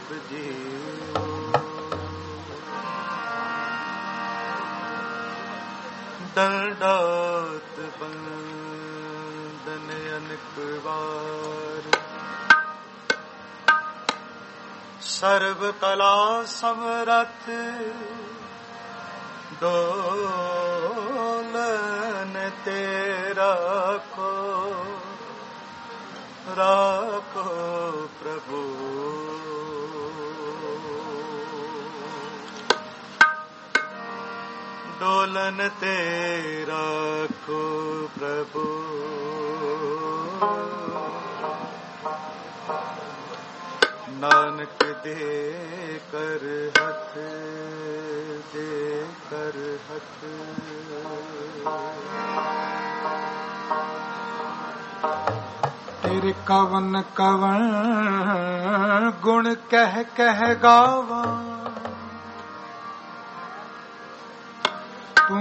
सब जीव दंडात बंदन अनेक बार सर्व कला समरथ डोलन तेरा को राखो प्रभु डोलन तेरा को प्रभु नानक दे कर हथ दे कर हथ तेरे कवन कवन गुण कह कह गावा तू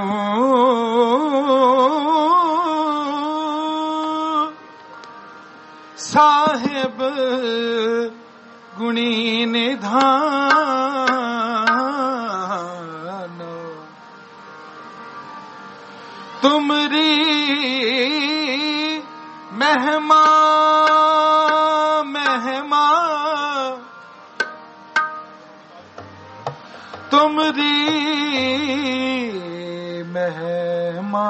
साहिब गुणी निधान तुमरी महिमा महिमा तुमरी महिमा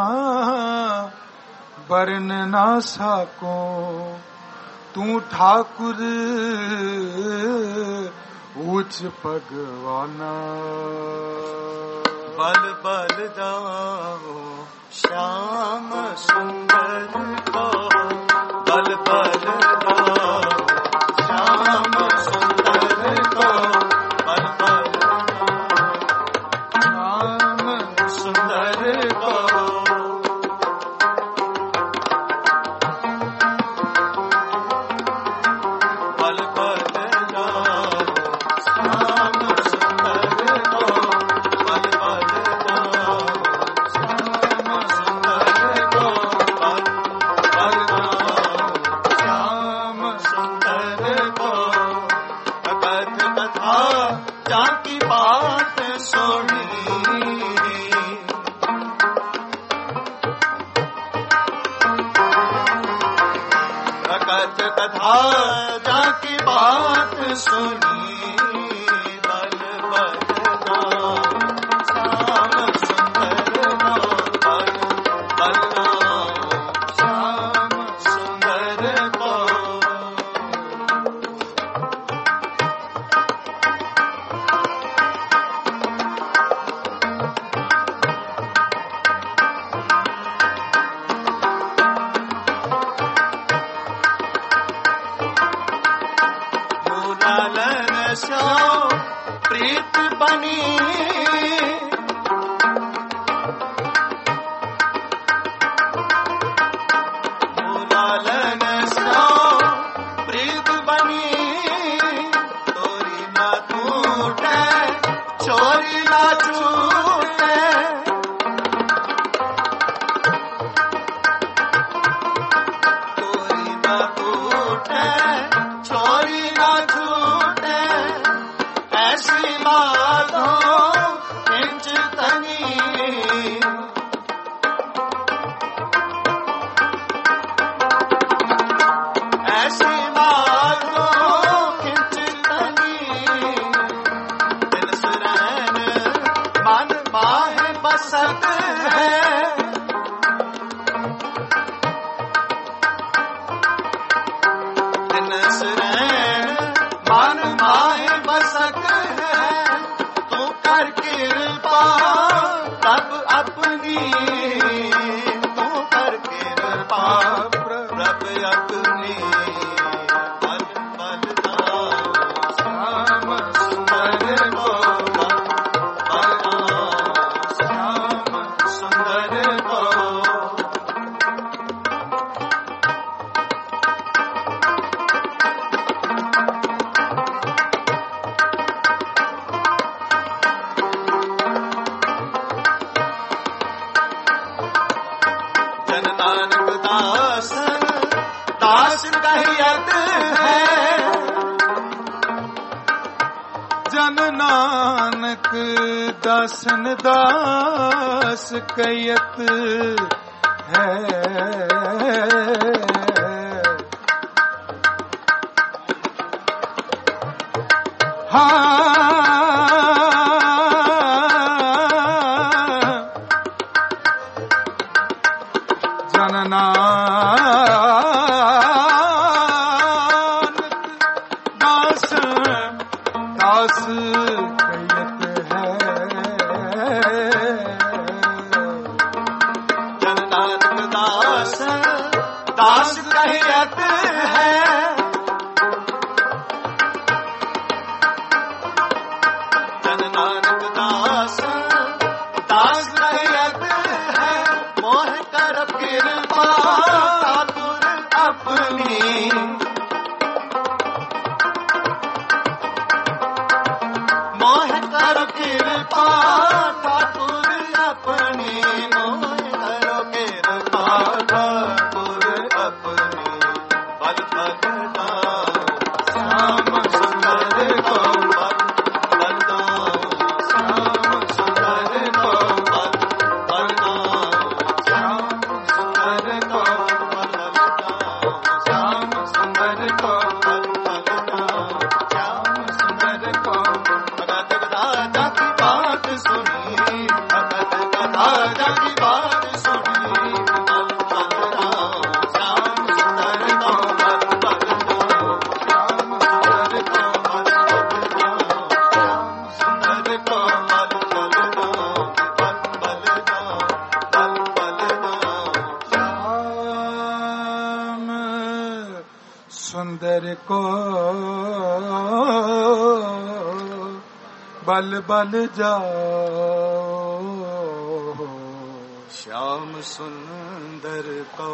वर्ण ना सको तू ठाकुर ऊंच भगवाना बल बल जाओ श्याम सुंदर को बल बल जाओ श्याम सुंदर को बल बल श्याम सुंदर को जाकी बात सुनी बल बल श्याम सुंदर बल बल श्याम सुंदर को प्रीत बनी लालन सो प्रीत बनी तोरी ना टूटे चोरी ना छूटे तोरी ना टूटे चोरी ना छूटे ऐसी बातों खिंच तनी ऐसी बातों खिंच तनी दिल सुरैन मन बाहे बसत है दिल सुरैन मन बाहे बसत कृपा तब अपनी तू कर कृपा प्रभ अपनी बल बल श्याम सुंदर को बल श्याम सुंदर को नानक दास ਜਨ ਨਾਨਕ ਦਾਸਨ ਦਾਸ ਕਹਿਤ ਹੈ। ਜਨ ਨਾਨਕ ਦਾਸ ਦਾਸ ਕਹਿਤ ਹੈ। ਜਨ ਨਾਨਕ ਦਾਸ ਦਾਸ ਕਹਿਤ ਹੈ। ਜਨ ਨਾਨਕ ਦਾਸ ਦਾਸ ਕਹਿਤ ਹੈ। ਮੋਹ ਕਰ ਕਿਰਪਾ ठाकुर अपनी। मोह कर कृपा ठाकुर अपनी। मोह करो कृपा ठाकुर अपनी। बल बल दाम श्याम सुंदर को बल बल दाम श्याम सुंदर को बल बल दाम श्याम सुंदर को बल दाम श्याम सुंदर को बल बल दाम श्याम सुंदर को। भगत राजा की बात सुनी, भगत राजा की बात सुनी। बल बल दाम श्याम सुंदर को बल बल दाम श्याम सुंदर को बल बल दाम श्याम सुंदर को बल बल दाम बल बल दाम बल बल दाम। श्याम सुंदर को बल बल जाओ। श्याम सुंदर को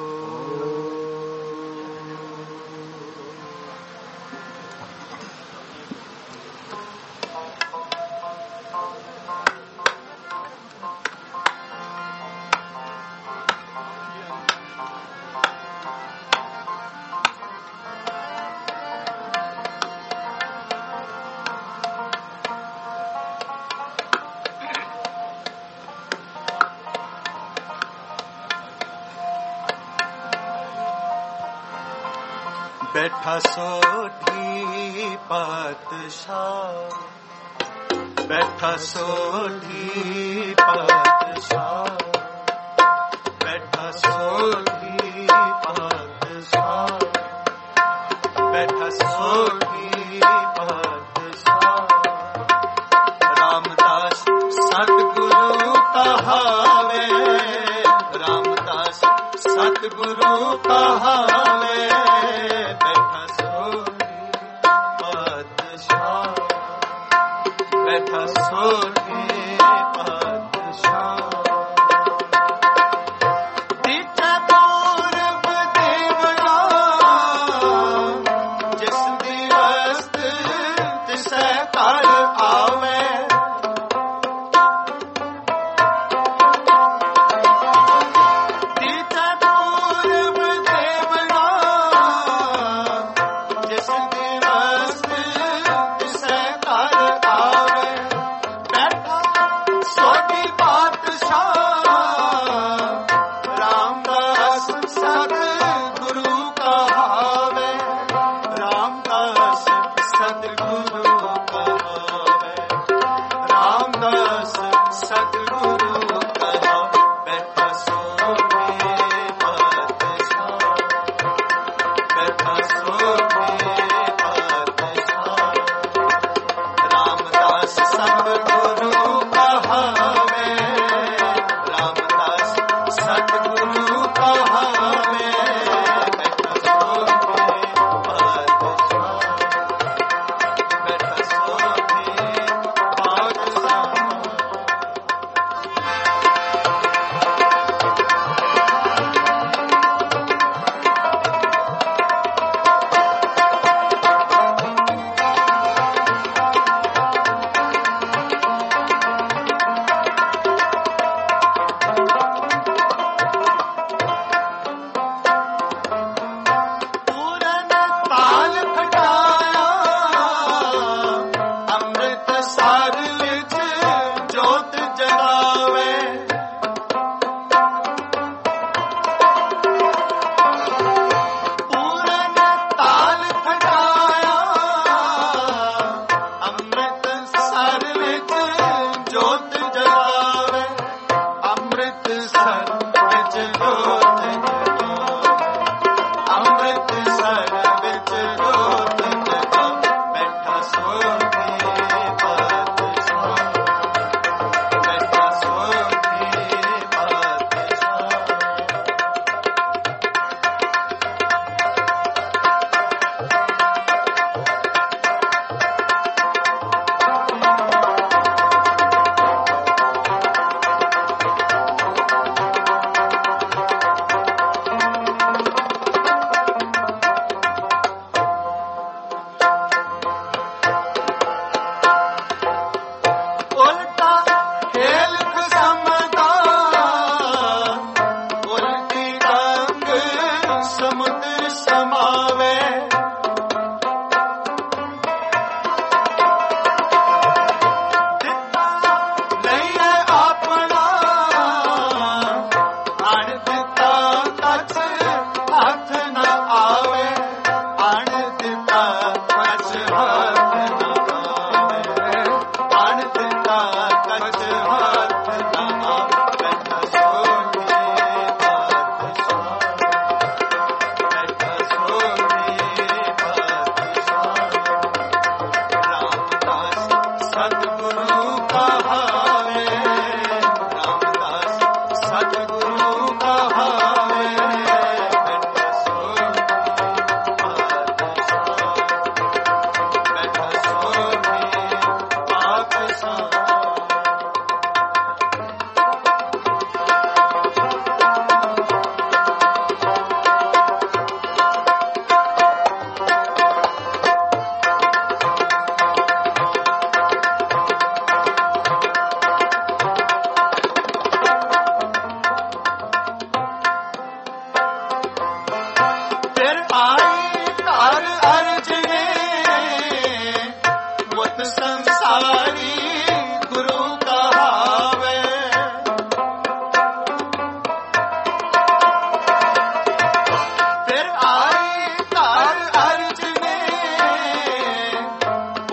बैठा सोठी पातशाह। बैठा सोठी पातशाह। बैठा सोठी पातशाह। बैठा सोठी पातशाह। रामदास सतगुरु कहावे। रामदास सतगुरु कहावे। बैठा सोठी पातशाह। बैठा सोठी पातशाह। तीजा पूरब देवरा जिस दिवस तिसै घर आवे। तीजा पूरब देवरा जिस दिवस तिसै घर आवे। बैठा सोठी पातशाह। रामदास सतगुरु कहावे। रामदास सतगुरु कहावे। रामदास सतगुरु कहावे। बैठा सोठी पातशाह। बैठा सोठी पातशाह। रामदास सतगुरु कहावे। रामदास सतगुरु कहावे। बैठा सोठी पातशाह। बैठा सोठी पातशाह।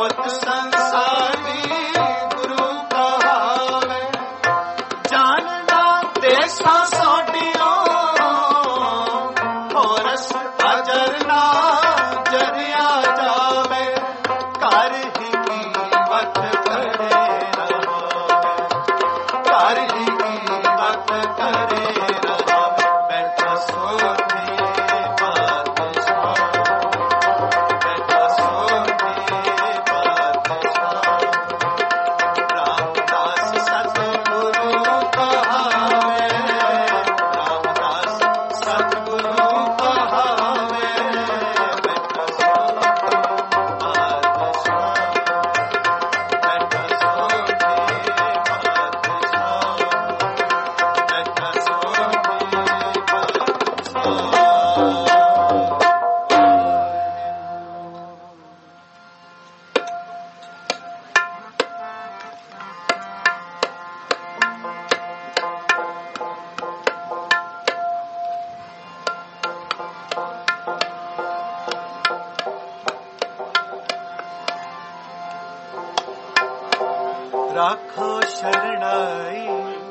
बुत संसारी गुरु कहावे जानना देसा सोटियो होरस अजर ना जरिया जावे कर ही कीमत करे रहावे कर ही कीमत करे रहावे बैठा सोते बादशाह बैठा सोते बादशाह रामदास सतगुरु कहावे रामदास सतगुरु कहावे बैठा सोते बादशाह बैठा सोते बादशाह बैठा सोते राखो शरणाई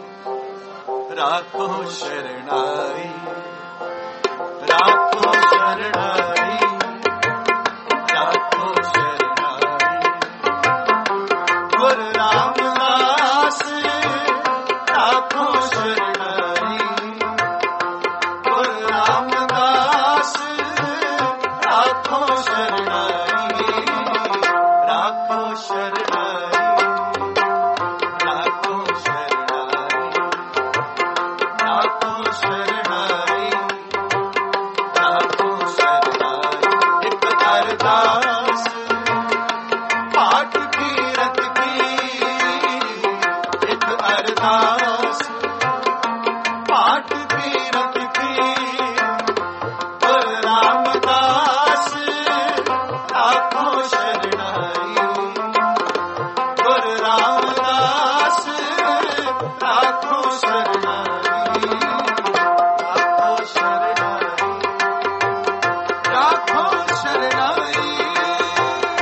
राखो शरणाई राखो शरणाई राखो शरणाई गुरु रामदास राखो शरणाई गुरु रामदास राखो शरणाई राखो शरणाई राखो शरणाई राखो शरणाई राखो शरणाई एक अरदास पाठ कीरत की एक अरदास पाठ कीरत की गुरु रामदास राखो शरणाई गुरु रामदास राखो शरणाई राखो शरणाई राखो शरणाई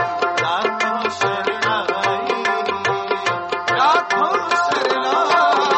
राखो शरणाई राखो शरणाई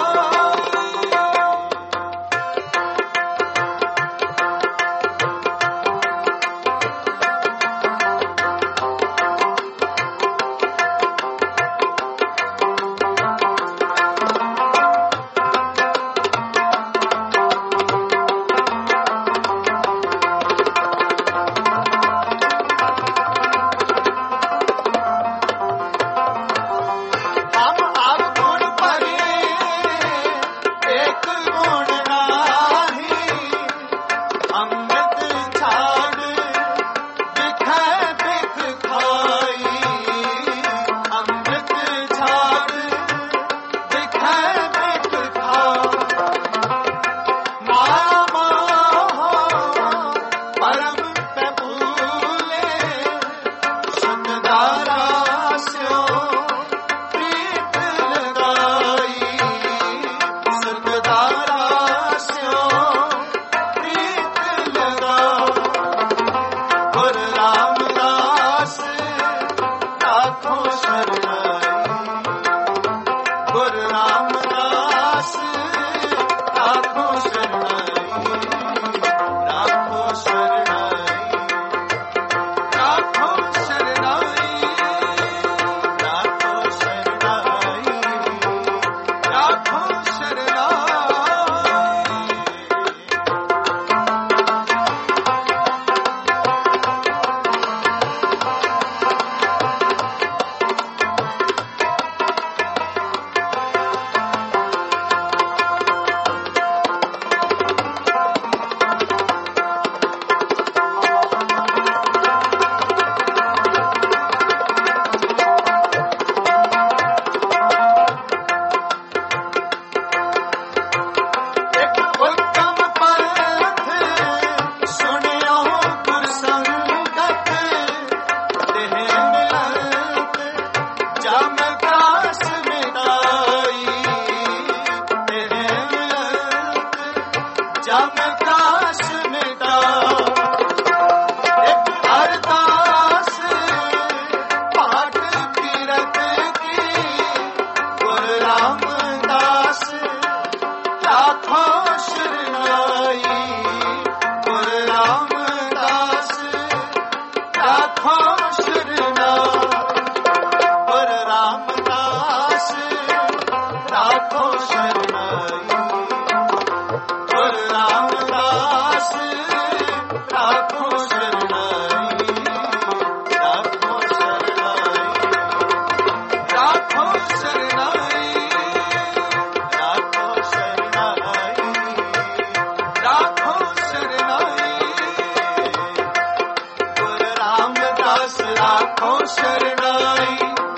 शरणाई।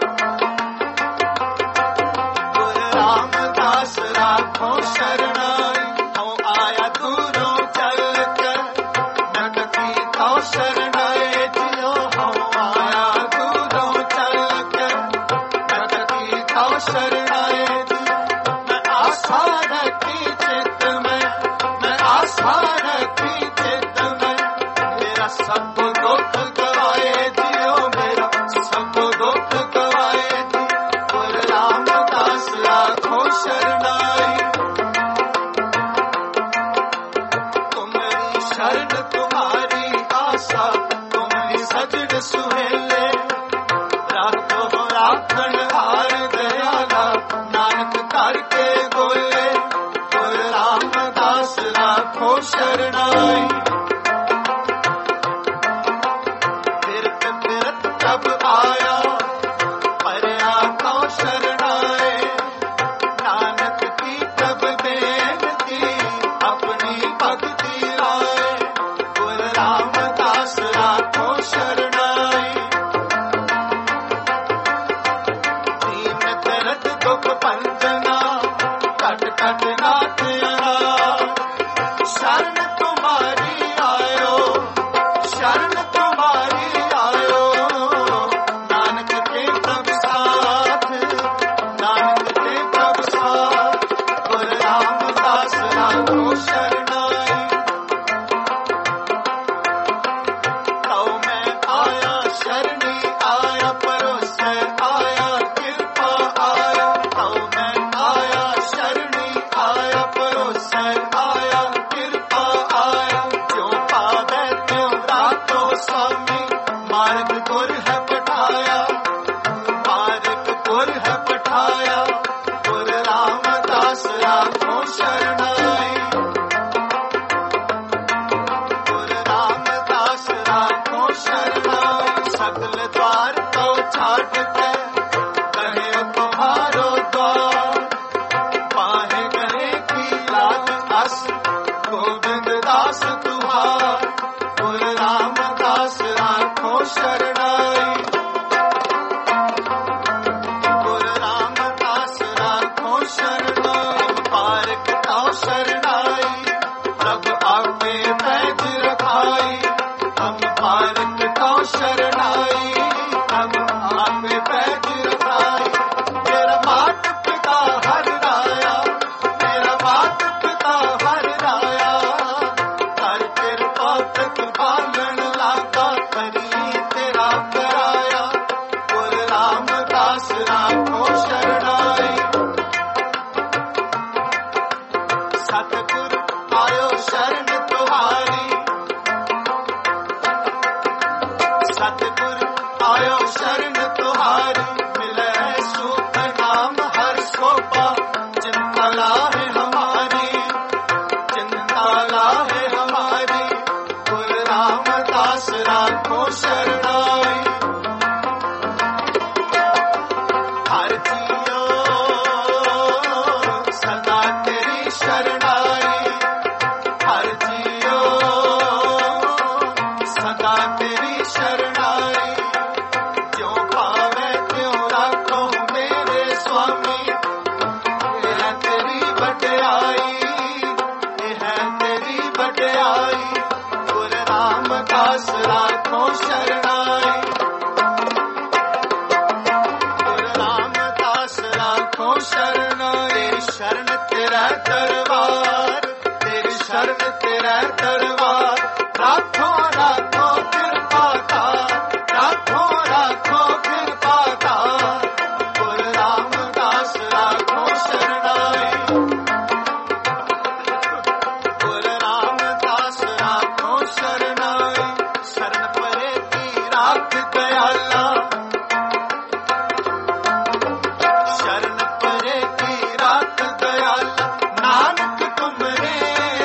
गुरु रामदास राखो शरणाई। हूँ आया दूरों चल कर नटकी तो शरणाई जियो। हूँ आया दूरों चल कर नटकी तो शरणाई जियो। मैं आशा रखी चित्त में, मैं आशा रखी चित्त में, मेरा सब दुख गवाए जियो, मेरा सब दुख गवाए जियो। गुरु रामदास राखो शरणाई। तुम्हारी शरण तुम्हारी आशा, तुम्हारी सजड़ सुहेले। राखो राखण हार दयाला, नानक करके बोले। गुरु रामदास राखो शरणाई। फिरत फिरत तब आया परया तो शरणाए। नानक की तब बेनती अपनी भक्ति आए। गुरु रामदास राखो शरणाई। दीन दर्द दुख पंजना कट कट नाथ अनाथ। शरण तुम्हारी आयो, शरण तुम्हारी आयो। नानक के तब साथ, नानक के तब साथ। गुरु रामदास राखो शरणाई। तो मैं आया शरणी आया परोसे आया कृपा आया। तो मैं आया शरणी आया परोसे आया कृपा आया। जो पावे त्यों राखो स्वामी, मार्ग गुर है पठाया, मार्ग गुर है पठाया। गुरु रामदास राखो शरणाई। गुरु रामदास राखो शरणाई। सकल द्वार को छाट के कहे तुम्हारो द्वार। पाहे गए की लाज अस गोविंद दास तुम्हार। गुरु रामदास राखो शरणाई। गुरु रामदास राखो शरणाई। पारक तो शरणाई, प्रभु आपे पैज रखाई। हम पारक तो शरणाई, हम आपे पैज रखाई। मेरा मात पिता हर राया, मेरा मात पिता हर राया। कर कृपा प्रतिपालन लागा, करी तेरा कराया। गुरु रामदास राखो शरणाई। सतगुरु आयो शरण तुम्हारी। सतगुरु आयो शरण तुम्हारी। मिले सुख नाम हर शोभा। चिंता लाहे हमारी, चिंता लाहे हमारी। गुरु रामदास राखो शरणाई। हर जियो सदा तेरी शरणाई। हर जियो सदा तेरी शरणाई। जो भावे त्यों राखो मेरे स्वामी। ये है तेरी बड़ाई, ये है तेरी बड़ाई। गुरु रामदास राखो शरणाई। गुरु रामदास राखो शरणाई। शरण तेरा दरबार, तेरी शरण तेरा दरबार। राखो राखो कृपा का, राखो राखो कृपा का। गुरु रामदास राखो शरणाई। गुरु रामदास राखो शरणाई। शरण परे की राख दयाला। शरण परे की राख दयाला। नानक तुमरे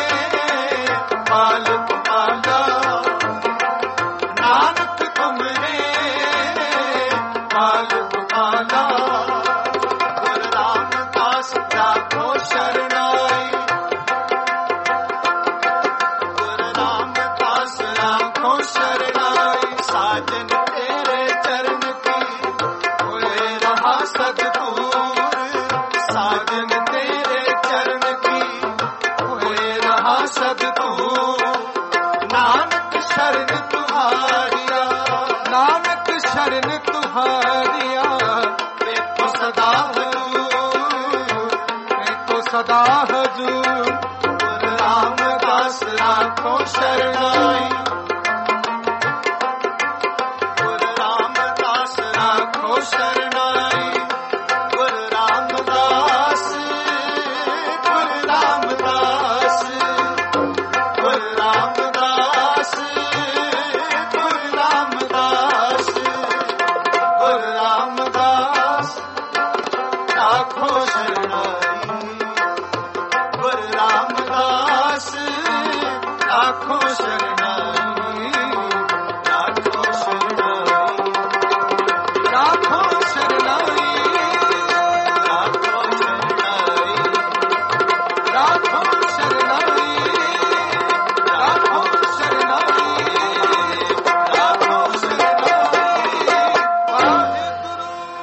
पालक पाला। नानक तुमरे पालक पाला। गुरु रामदास राखो शरणाई। गुरु रामदास राखो शरणाई। साजन तेरे चरण की सदगुर साजन तेरे चरण की होए रहा सदगुर नानक शरण तुम्हारिया नानक शरण तुहारिया देखो सदा हजूर तो सदा हजूर गुरु रामदास राखो शरणाई गुरु रामदास राखो शरणाई गुरु रामदास गुरु रामदास गुरु रामदास गुरु रामदास गुरु रामदास राखो शरणाई गुरु रामदास राखो शरणाई राखो शरणाई राखो शरणाई राखो शरणाई राखो शरणाई राखो शरणाई राखो शरणाई वाहेगुरु।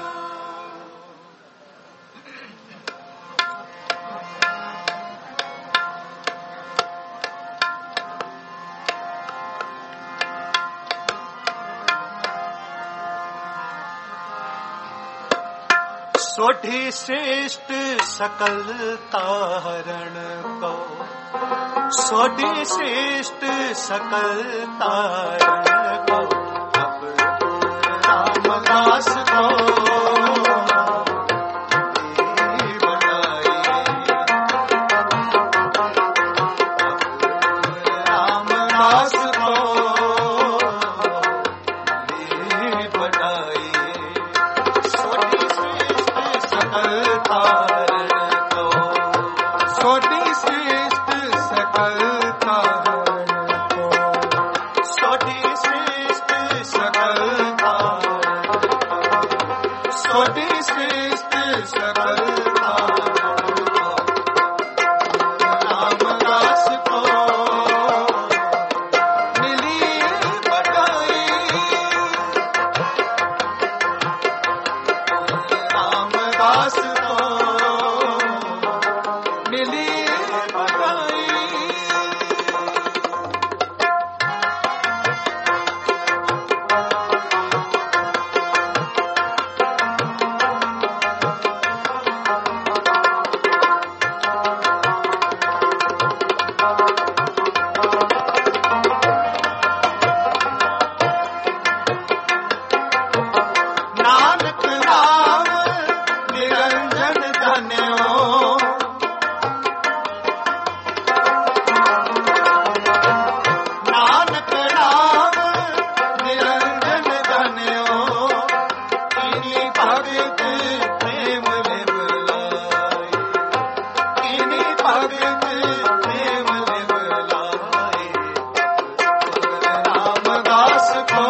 सोढ़ी श्रेष्ठ सकल तारण को सोढ़ी श्रेष्ठ सकल तारण को अब रामदास को बनाए रामदास को बनाए सोढ़ी श्रेष्ठ सकल तारण को सोढ़ी श्रेष्ठ सकल तारण को सोढ़ी श्रेष्ठ सकल तारण सोढ़ी श्रेष्ठ सकल तारण को रामदास को मिली बधाई रामदास को मिली बधाई नानक राम निरंजन धन्यो नानक राम निरंजन धन्यो इन्हीं भगत प्रेम लेवलाए इन्हीं भगत प्रेम लेवलाए रामदास को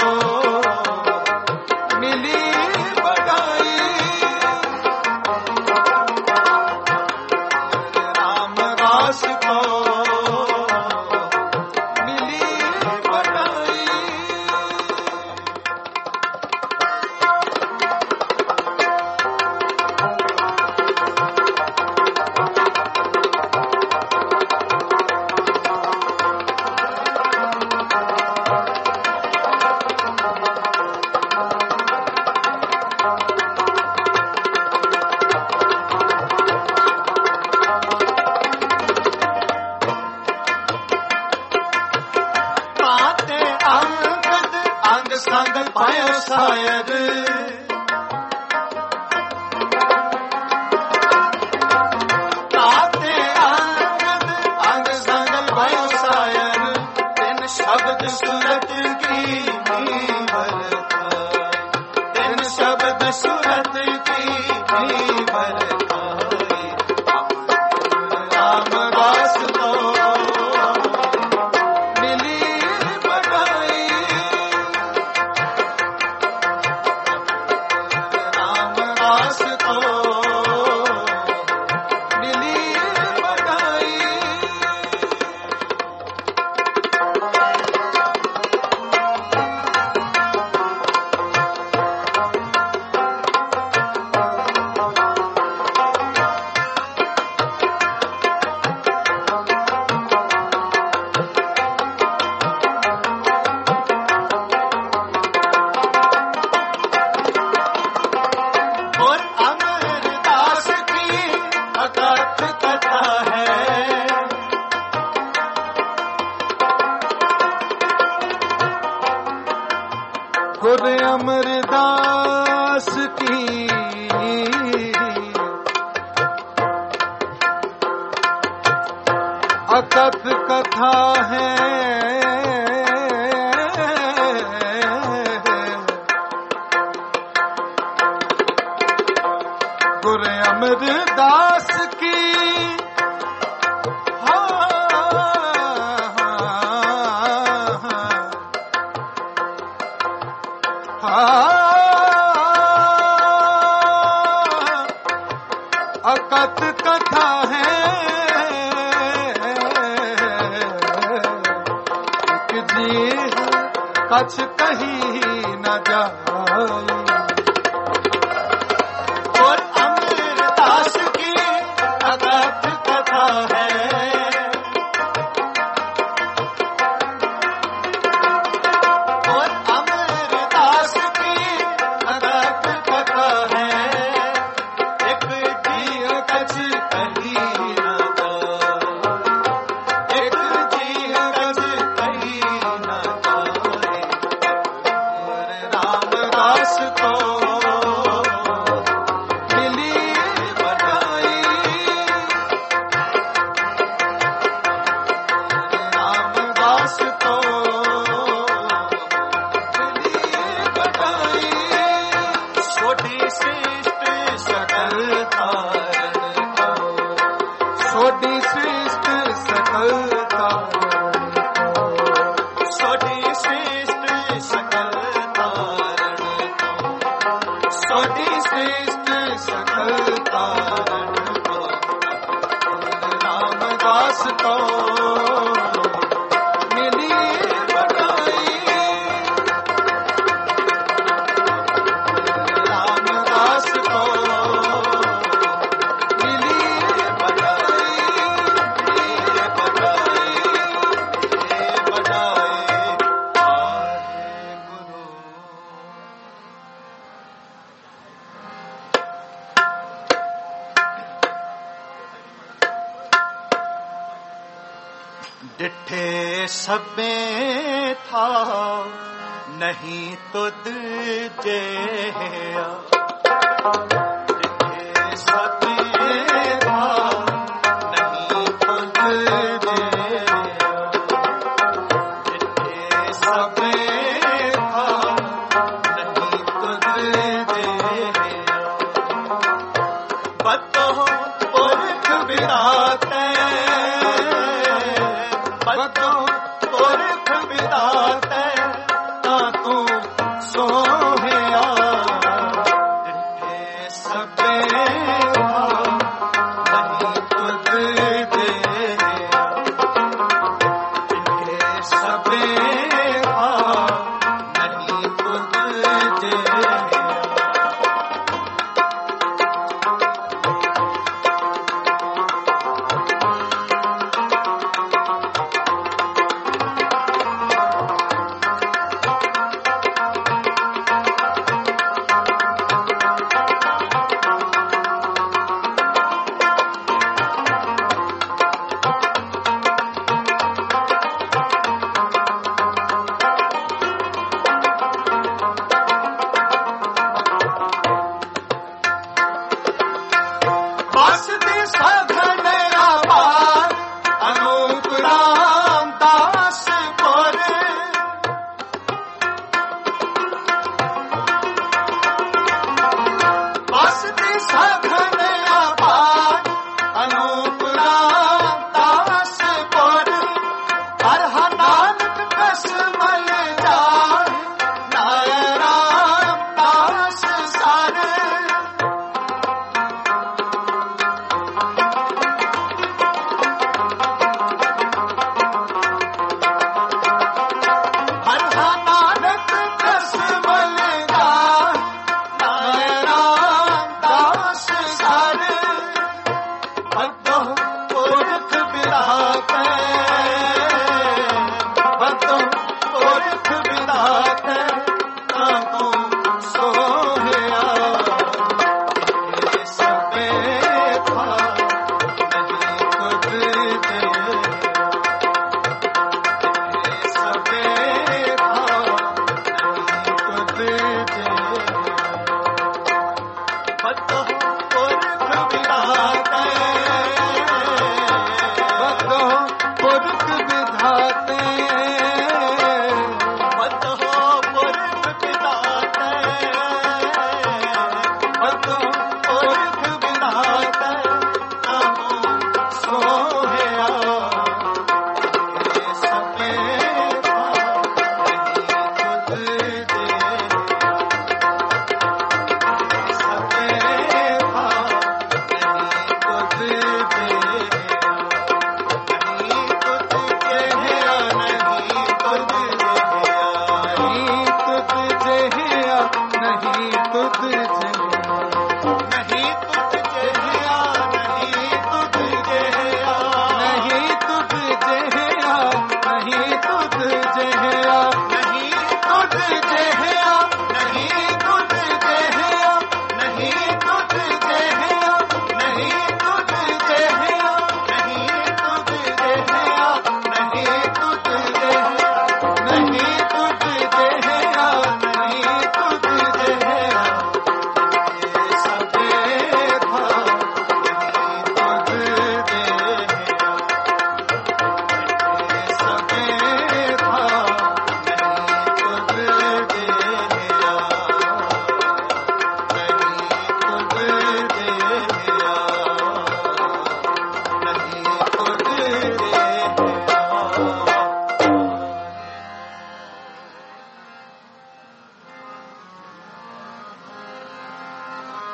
मिली बधाई रामदास को मिली बधाई पाते अंगद अंग संग पायो शायद पाते अंगद अंग संग पायो शायद तिन शब्द सूरत की भरताए तिन शब्द सूरत की भरताए रामदास को मिली बधाई रामदास को मिली बधाई गुरु अमरदास की अकथ कथा है एक देह कछ कहीं न जाए और अमरदास की अकथ कथा है और अमरदास की अकथ कथा है एक जीव कछ कहीं न जाए एक जीव कछ कहीं न जाए रामदास को मिली बधाई रामदास को मिली बधाई छोटी श्रेष्ठ सकल तारण को छोटी श्रेष्ठ सकल तारण छोटी श्रेष्ठ सकल तारण को छोटी श्रेष्ठ सकल तारण रामदास को मिली बधाई रामदास को मिली बधाई बधाई बधाई गुरु डिठे सबे था नहीं तो दीजे डिठे सबे था नहीं तो दीजे डिठे सबे था नहीं तो दीजे बतो पुरख बिराते बतो पुरख बिराते ता तू सोहया डिठे सबे नहीं तुझ दे डिठे सबे नहीं तुझ दे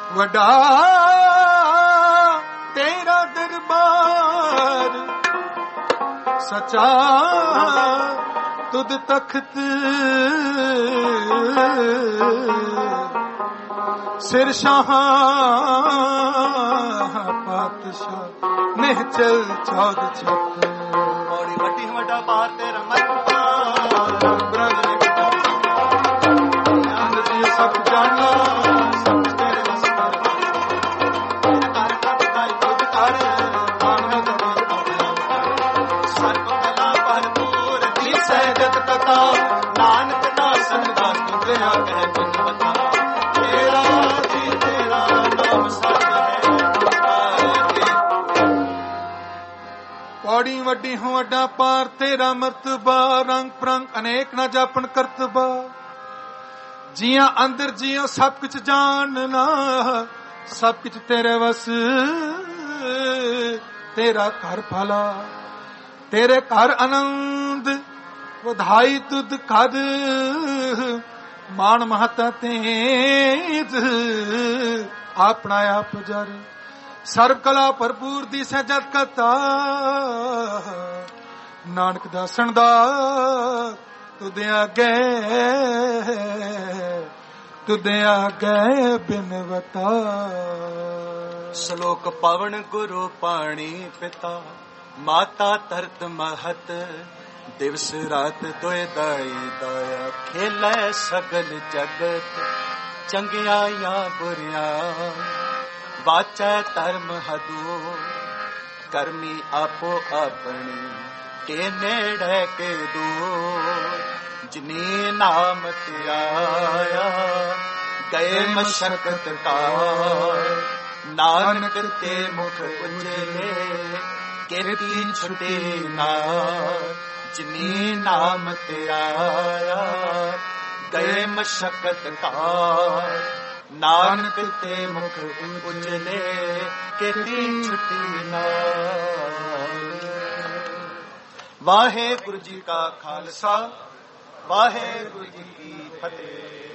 ਵੱਡਾ ਤੇਰਾ ਦਰਬਾਰ ਸਚਾ ਤੁਧ ਤਖਤ ਸਿਰ ਸ਼ਾਹ ਪਾਤਸ਼ਾਹ ਨਿਹਚਲ ਚੌਦ ਛੱਤ ਬੜੀ ਵੱਡੀ ਵੱਡਾ ਪਾਰ ਤੇਰਾ ਮਰਤਬਾ ਬ੍ਰਜ ਜੀ ਸਭ ਜਾਣਾ ਸਭ ਤੇਰੇ ਵਸ ਕਰ ਕਰ ਤੁਧ ਕਰ ਆਨੰਦ ਸਰਬ ਕਲਾ ਭਰਪੂਰ ਦੀ ਸਹਿਜਤ ਕਥਾ ਨਾਨਕ ਦਾਸਨ ਦਾ ਤੁਧਿਆ ਕਹਿ ਜਿਨ ਬਤਾ ਤੇਰਾ ਜੀ ਤੇਰਾ ਨਾਮ ਸਤ ਹੈ ਪੌੜੀ ਵੱਡੀ ਹੋ ਵੱਡਾ ਪਾਰ ਤੇਰਾ ਮਰਤਬਾ ਰੰਗ ਪ੍ਰੰਗ ਅਨੇਕ ਨਾ ਜਾਪਨ ਕਰਤਬਾ ਜੀਆਂ ਅੰਦਰ ਜੀਓ ਸਭ ਕੁਛ ਜਾਣਨਾ ਸਭ ਕੁਛ ਤੇਰੇ ਵਸ ਤੇਰਾ ਘਰ ਭਲਾ ਤੇਰੇ ਘਰ ਆਨੰਦ ਵਧਾਈ ਤੁਧ ਕਦ ਮਾਨ ਮਹਤਾ ਤੇਜ ਆਪਣਾ ਆਪ ਜਰ ਸਰਬ ਕਲਾ ਭਰਪੂਰ ਦੀ ਸਹਿਜਤ ਕਥਾ ਨਾਨਕ ਦਾਸਣ ਦਾ ਤੁਧ ਅੱਗੇ ਬਿਨਵਤਾ ਸ਼ਲੋਕ ਪਵਨ ਗੁਰੂ ਪਾਣੀ ਪਿਤਾ ਮਾਤਾ ਧਰਤ ਮਹਤ ਦਿਵਸ ਰਾਤ ਦੋਇ ਦਾਈ ਦਾਇਆ ਖੇਲੇ ਸਗਲ ਜਗਤ ਚੰਗਿਆ ਜਾਂ ਬੁਰਿਆ ਵਾਚੈ ਧਰਮ ਹਦੂ ਕਰਮੀ ਆਪੋ ਆਪਣੀ ਕੇ ਨੇੜੇ ਕੇ ਦੂਰ ਜਿਨੀ ਨਾਮ ਧਿਆਇਆ ਗਏ ਮਸ਼ਕਤ ਕਾਰ ਨਾਨਕ ਤੇ ਮੁਖ ਉਜਲੇ ਕੀਤੀ ਛੁਟੇ ਨਾ ਜਿਨੀ ਨਾਮ ਧਿਆਇਆ ਗਏ ਮਸ਼ਕਤ ਕਾਰ ਨਾਨਕ ਤੇ ਮੁਖ ਉਜਲੇ ਕੀਤੀ ਛੁਟੀ ਨਾ। ਵਾਹਿਗੁਰੂ ਜੀ ਕਾ ਖਾਲਸਾ ਵਾਹਿਗੁਰੂ ਜੀ ਕੀ ਫਤਿਹ।